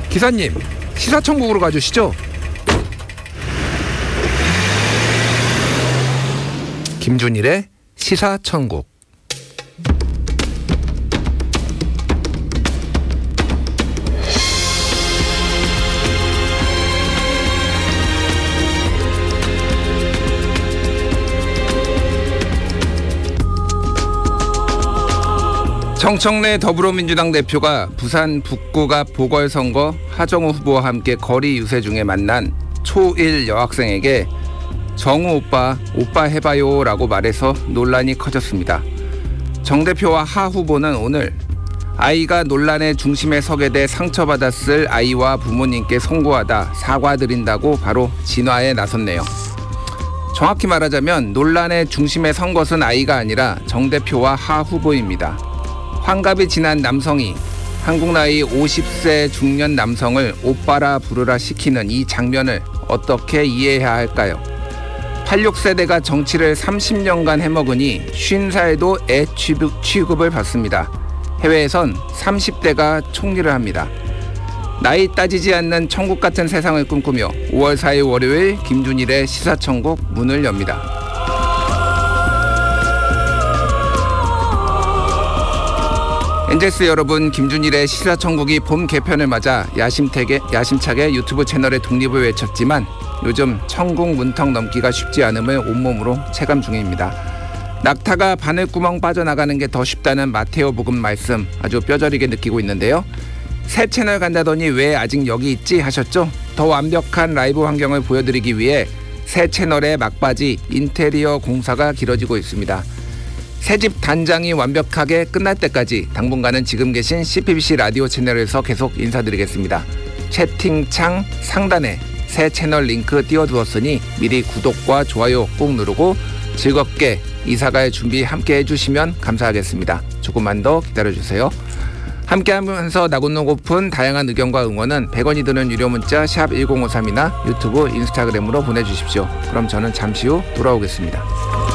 기사님, 시사천국으로 가주시죠. 김준일의 시사천국. 정청래 더불어민주당 대표가 부산 북구가 보궐선거 하정우 후보와 함께 거리 유세 중에 만난 초1 여학생에게 정우 오빠 해봐요 라고 말해서 논란이 커졌습니다. 정 대표와 하 후보는 오늘 아이가 논란의 중심에 서게 돼 상처받았을 아이와 부모님께 송구하다 사과드린다고 바로 진화에 나섰네요. 정확히 말하자면 논란의 중심에 선 것은 아이가 아니라 정 대표와 하 후보입니다. 환갑이 지난 남성이 한국 나이 50세 중년 남성을 오빠라 부르라 시키는 이 장면을 어떻게 이해해야 할까요? 86세대가 정치를 30년간 해먹으니 50살에도 애 취급을 받습니다. 해외에선 30대가 총리를 합니다. 나이 따지지 않는 천국 같은 세상을 꿈꾸며 5월 4일 월요일 김준일의 시사천국 문을 엽니다. 엔젤스 여러분, 김준일의 시사천국이 봄 개편을 맞아 야심차게 유튜브 채널의 독립을 외쳤지만 요즘 천국 문턱 넘기가 쉽지 않음을 온몸으로 체감 중입니다. 낙타가 바늘구멍 빠져나가는 게 더 쉽다는 마테오 복음 말씀 아주 뼈저리게 느끼고 있는데요. 새 채널 간다더니 왜 아직 여기 있지 하셨죠? 더 완벽한 라이브 환경을 보여드리기 위해 새 채널의 막바지 인테리어 공사가 길어지고 있습니다. 새집 단장이 완벽하게 끝날 때까지 당분간은 지금 계신 CPBC 라디오 채널에서 계속 인사드리겠습니다. 채팅창 상단에 새 채널 링크 띄워두었으니 미리 구독과 좋아요 꼭 누르고 즐겁게 이사갈 준비 함께 해주시면 감사하겠습니다. 조금만 더 기다려주세요. 함께하면서 나긋노고픈 다양한 의견과 응원은 100원이 드는 유료 문자 샵 1053이나 유튜브 인스타그램으로 보내주십시오. 그럼 저는 잠시 후 돌아오겠습니다.